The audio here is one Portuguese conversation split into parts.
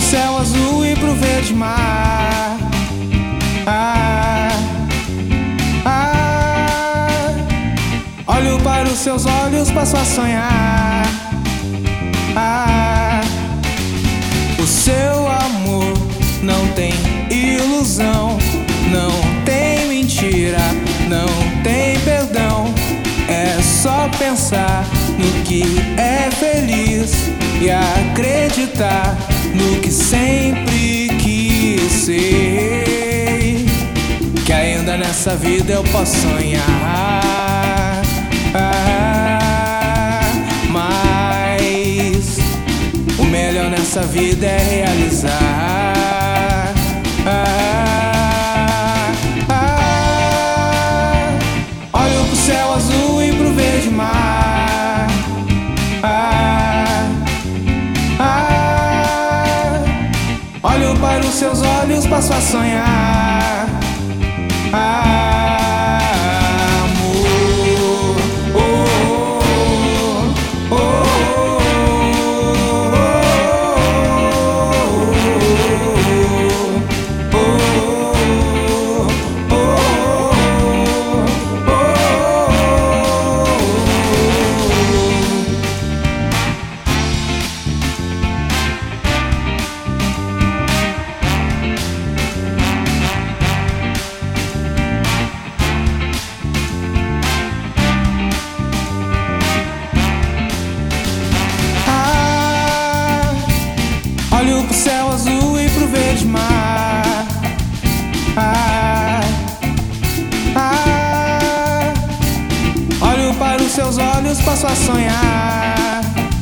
céu azul e pro verde mar. Olho para os seus olhos, passo a sonhar. O seu amor não tem ilusão, não tem mentira, não tem perdão. É só pensar no que é feliz e acreditar no que sempre quis ser. Que ainda nessa vida eu posso sonhar, mas o melhor nessa vida é realizar. Olho pro céu azul e pro verde mar. Olho para os seus olhos, passo a sonhar. Olho pro céu azul e pro verde mar. Olho para os seus olhos, passo a sonhar.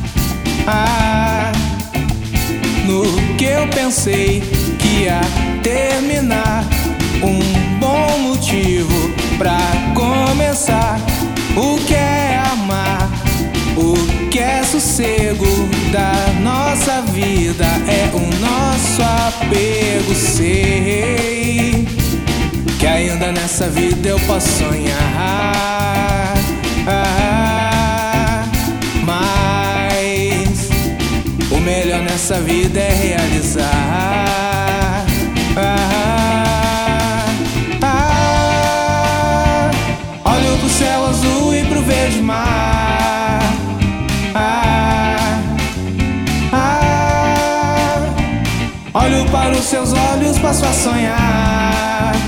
No que eu pensei que ia terminar, um bom motivo pra começar. O que é amar, o que é sossego da nossa vida, é o nosso apego. Sei que ainda nessa vida eu posso sonhar, mas o melhor nessa vida é realizar. Olho pro céu azul e pro verde mar. Olho para os seus olhos, passo a sonhar.